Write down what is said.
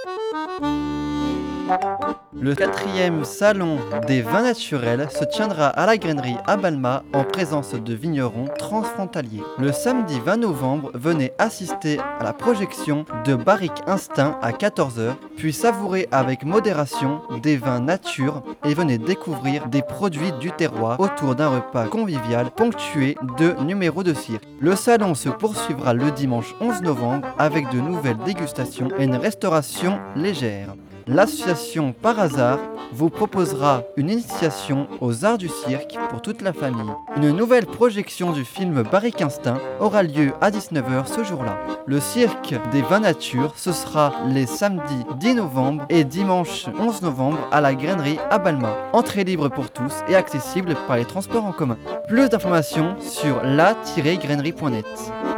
Le 4e salon des vins naturels se tiendra à la grainerie à Balma en présence de vignerons transfrontaliers. Le samedi 20 novembre, venez assister à la projection de Barrique Instinct à 14 h, puis savourer avec modération des vins nature et venez découvrir des produits du terroir autour d'un repas convivial ponctué de numéros de cirque. Le salon se poursuivra le dimanche 11 novembre avec de nouvelles dégustations et une restauration légère. L'association Par Hasard vous proposera une initiation aux arts du cirque pour toute la famille. Une nouvelle projection du film Barrique Instinct aura lieu à 19 h ce jour-là. Le cirque des vins nature, ce sera les samedis 10 novembre et dimanche 11 novembre à la grainerie à Balma. Entrée libre pour tous et accessible par les transports en commun. Plus d'informations sur la-grainerie.net.